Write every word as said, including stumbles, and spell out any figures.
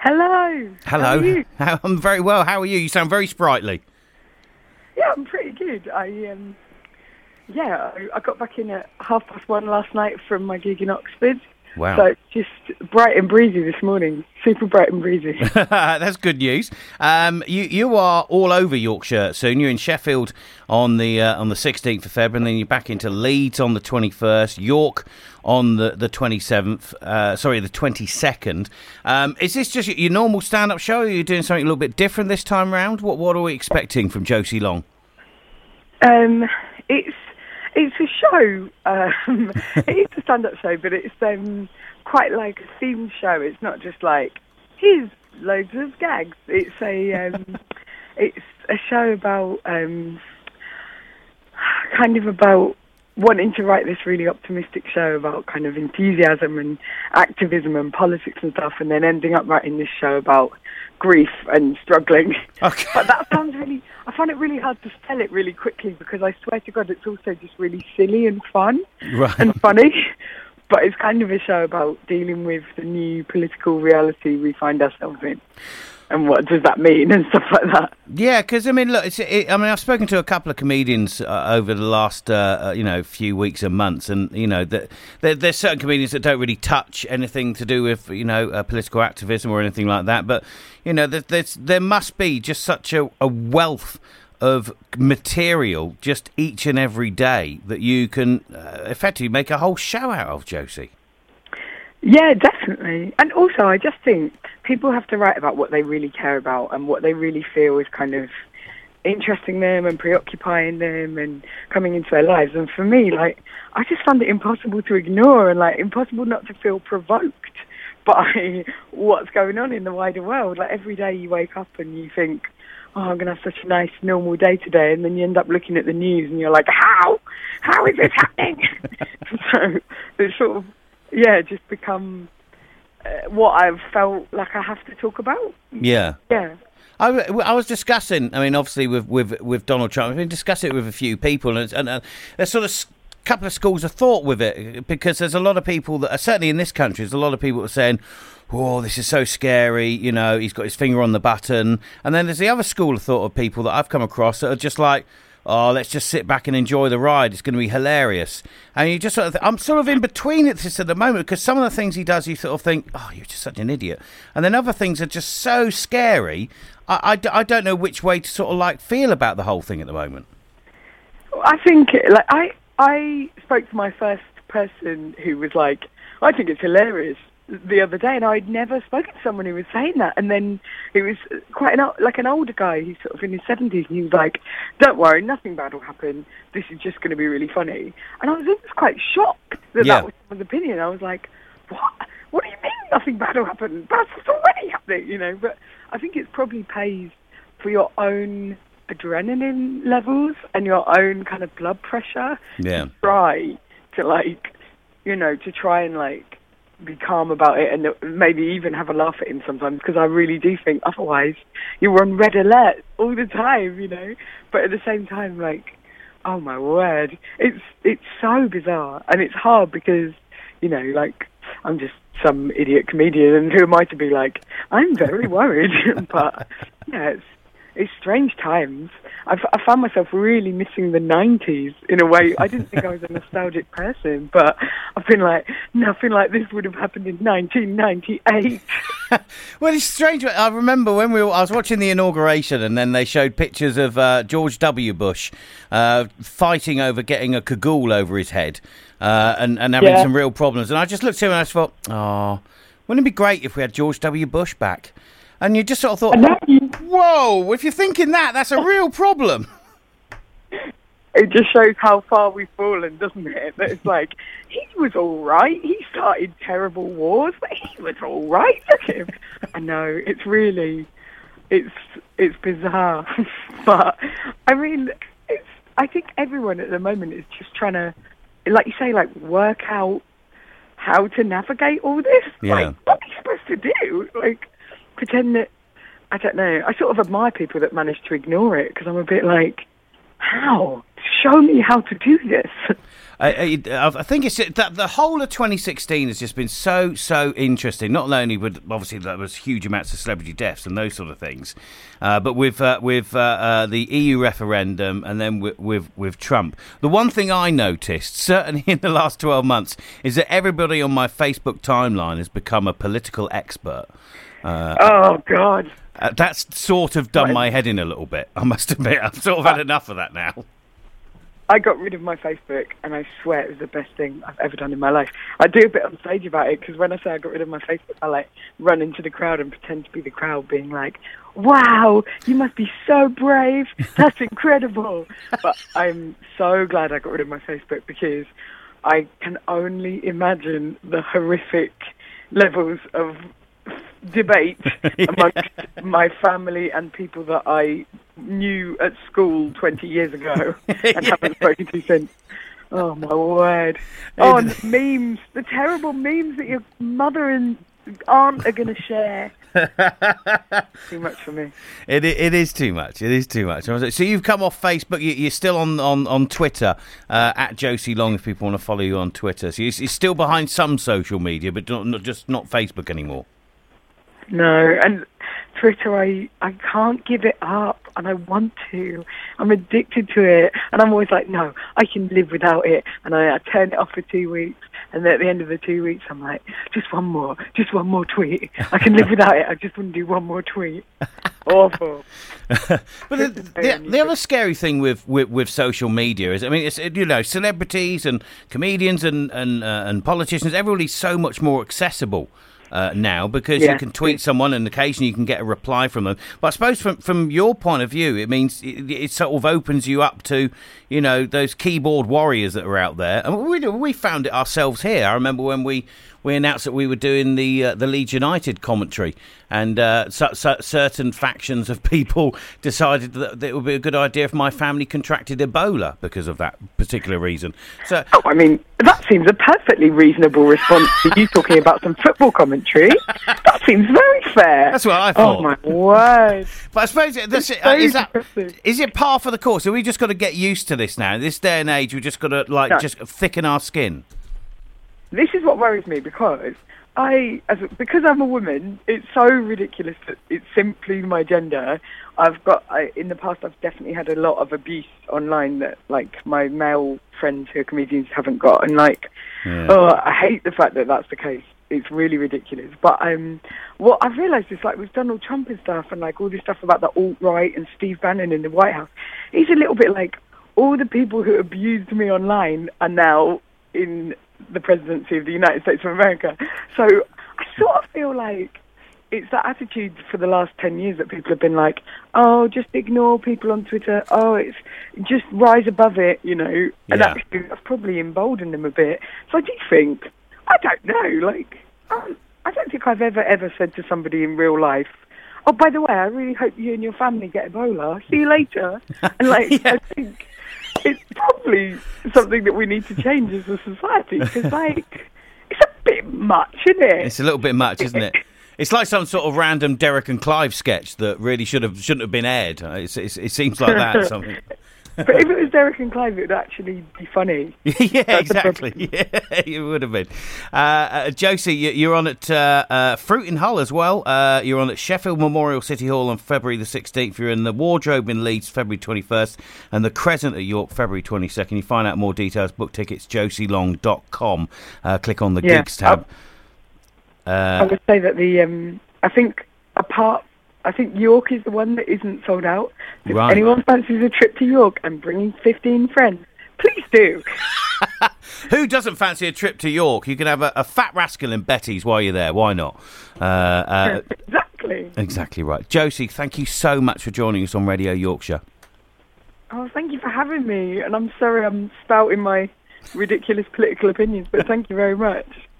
Hello. Hello. How are you? How, I'm very well. How are you? You sound very sprightly. Yeah, I'm pretty good. I um, yeah, I, I got back in at half past one last night from my gig in Oxford. Wow. So it's just bright and breezy this morning. Super bright and breezy. That's good news. Um, you you are all over Yorkshire soon. You're in Sheffield on the uh, on the sixteenth of February, and then you're back into Leeds on the twenty-first, York on the the twenty-seventh. Uh, sorry, the twenty-second. Um, is this just your normal stand-up show? Or are you doing something a little bit different this time round? What what are we expecting from Josie Long? Um, it's it's a show. Um, it's a stand-up show, but it's um quite like a themed show. It's not just like here's loads of gags. It's a um, it's a show about um, kind of about wanting to write this really optimistic show about kind of enthusiasm and activism and politics and stuff, and then ending up writing this show about grief and struggling. Okay. But that sounds really, I find it really hard to sell it really quickly because I swear to God it's also just really silly and fun Right. and funny. But it's kind of a show about dealing with the new political reality we find ourselves in. And what does that mean and stuff like that. Yeah, because I mean, look, it's, it, I mean, I've spoken to a couple of comedians uh, over the last, uh, uh, you know, few weeks and months, and you know, that there, there's certain comedians that don't really touch anything to do with, you know, uh, political activism or anything like that. But you know, there, there's there must be just such a, a wealth of material just each and every day that you can uh, effectively make a whole show out of, Josie. Yeah, definitely. And also, I just think people have to write about what they really care about and what they really feel is kind of interesting them and preoccupying them and coming into their lives. And for me, like, I just found it impossible to ignore and, like, impossible not to feel provoked by what's going on in the wider world. Like, every day you wake up and you think, oh, I'm going to have such a nice, normal day today. And then you end up looking at the news and you're like, how? How is this happening? So it's sort of, yeah, just become uh, what I've felt like I have to talk about. Yeah. Yeah. I, I was discussing, I mean, obviously with, with, with Donald Trump, I've been discussing it with a few people, and, and uh, there's sort of a couple of schools of thought with it, because there's a lot of people that are, certainly in this country, there's a lot of people that are saying, oh, this is so scary, you know, he's got his finger on the button. And then there's the other school of thought of people that I've come across that are just like, oh, let's just sit back and enjoy the ride. It's going to be hilarious. And you just sort of, th- I'm sort of in between it just at the moment, because some of the things he does, you sort of think, oh, you're just such an idiot. And then other things are just so scary. I, I, d- I don't know which way to sort of like feel about the whole thing at the moment. I think, like, I, I spoke to my first person who was like, I think it's hilarious, the other day, and I'd never spoken to someone who was saying that. And then it was quite an, like an older guy, he's sort of in his seventies, and he was like, don't worry, nothing bad will happen, this is just going to be really funny. And I was almost quite shocked that Yeah. that was someone's opinion. I was like, what? What do you mean nothing bad will happen? That's already happening, you know. But I think it probably pays for your own adrenaline levels and your own kind of blood pressure Yeah. to try to, like, you know, to try and, like, be calm about it and maybe even have a laugh at him sometimes, because I really do think otherwise you're on red alert all the time, you know. But at the same time, like, oh my word, it's it's so bizarre, and it's hard because, you know, like, I'm just some idiot comedian, and who am I to be like, I'm very worried. But yeah, it's it's strange times. I've, I found myself really missing the nineties in a way. I didn't think I was a nostalgic person, but I've been like, nothing like this would have happened in nineteen ninety-eight. Well, it's strange. I remember when we were, I was watching the inauguration, and then they showed pictures of uh, George W. Bush uh, fighting over getting a cagoule over his head uh, and, and having Yeah. some real problems. And I just looked at him and I just thought, oh, wouldn't it be great if we had George W. Bush back? And you just sort of thought, I know. whoa, if you're thinking that, that's a real problem. It just shows how far we've fallen, doesn't it? That it's like, he was all right. He started terrible wars, but he was all right. Look at him. I know, it's really, it's it's bizarre. But, I mean, it's, I think everyone at the moment is just trying to, like you say, like, work out how to navigate all this. Yeah. Like, what are you supposed to do? Like, pretend that, I don't know. I sort of admire people that manage to ignore it, because I'm a bit like, how? show me how to do this. I, I, I think it's that the whole of twenty sixteen has just been so so interesting. Not only with obviously there was huge amounts of celebrity deaths and those sort of things, uh, but with uh, with uh, uh, the E U referendum and then with, with with Trump. The one thing I noticed, certainly in the last twelve months, is that everybody on my Facebook timeline has become a political expert. Uh, oh God, uh, that's sort of done my head in a little bit. I must admit, I've sort of had enough of that now. I got rid of my Facebook, and I swear it was the best thing I've ever done in my life. I do a bit on stage about it, because when I say I got rid of my Facebook, I, like, run into the crowd and pretend to be the crowd, being like, wow, you must be so brave. That's incredible. But I'm so glad I got rid of my Facebook, because I can only imagine the horrific levels of debate yeah. amongst my family and people that I knew at school twenty years ago and yeah. haven't spoken to since. Oh, my word. Oh, and the memes, the terrible memes that your mother and aunt are going to share. Too much for me. It it is too much. It is too much. So you've come off Facebook. You, you're still on on on Twitter uh, at Josie Long. If people want to follow you on Twitter, so you're, you're still behind some social media, but not, not just not Facebook anymore. No, and Twitter, I, I can't give it up, and I want to. I'm addicted to it, and I'm always like, no, I can live without it, and I, I turn it off for two weeks, and then at the end of the two weeks, I'm like, just one more, just one more tweet. I can live without it, I just want to do one more tweet. Awful. But the, the, the other scary thing with, with, with social media is, I mean, it's, you know, celebrities and comedians and, and, uh, and politicians, everybody's so much more accessible. Uh, now, because yeah. you can tweet someone and occasionally you can get a reply from them. But I suppose from from your point of view, it means it, it sort of opens you up to, you know, those keyboard warriors that are out there. And we we found it ourselves here. I remember when we, we announced that we were doing the uh, the Leeds United commentary, and uh, so, so certain factions of people decided that, that it would be a good idea if my family contracted Ebola because of that particular reason. So, oh, I mean, that seems a perfectly reasonable response to you talking about some football commentary. That seems very fair. That's what I thought. Oh, my word. But I suppose, that's it, uh, is, that, is it par for the course? Have we just got to get used to this now? In this day and age, we've just got to, like, no. just thicken our skin. This is what worries me, because I, as a, because I'm a woman, it's so ridiculous that it's simply my gender. I've got, I, in the past, I've definitely had a lot of abuse online that, like, my male friends who are comedians haven't got. And, like, yeah. oh, I hate the fact that that's the case. It's really ridiculous. But um, what I've realised is, like, with Donald Trump and stuff, and, like, all this stuff about the alt-right and Steve Bannon in the White House, he's a little bit like, all the people who abused me online are now in the presidency of the United States of America. So I sort of feel like it's that attitude for the last ten years that people have been like, oh, just ignore people on Twitter. Oh, it's just rise above it, you know. And yeah. actually, that's probably emboldened them a bit. So I do think, I don't know, like, um, I don't think I've ever, ever said to somebody in real life, oh, by the way, I really hope you and your family get Ebola. See you later. And, like, yeah. I think it's probably something that we need to change as a society, because, like, it's a bit much, isn't it? It's a little bit much, isn't it? It's like some sort of random Derek and Clive sketch that really should have shouldn't have been aired. It's, it's, it seems like that. Something. But if it was Derek and Clive, it would actually be funny. yeah, That's exactly. Yeah, it would have been. Uh, uh, Josie, you're on at uh, uh, Fruit in Hull as well. Uh, you're on at Sheffield Memorial City Hall on February the sixteenth. You're in the Wardrobe in Leeds February twenty-first, and the Crescent at York February twenty-second. You find out more details, book tickets, josie long dot com. Uh, click on the yeah, gigs tab. Uh, I would say that the um, I think apart. I think York is the one that isn't sold out. If right. anyone fancies a trip to York and bringing fifteen friends, please do. Who doesn't fancy a trip to York? You can have a, a fat rascal in Betty's while you're there. Why not? Uh, uh, exactly. Exactly right. Josie, thank you so much for joining us on Radio Yorkshire. Oh, thank you for having me. And I'm sorry I'm spouting my ridiculous political opinions, but thank you very much.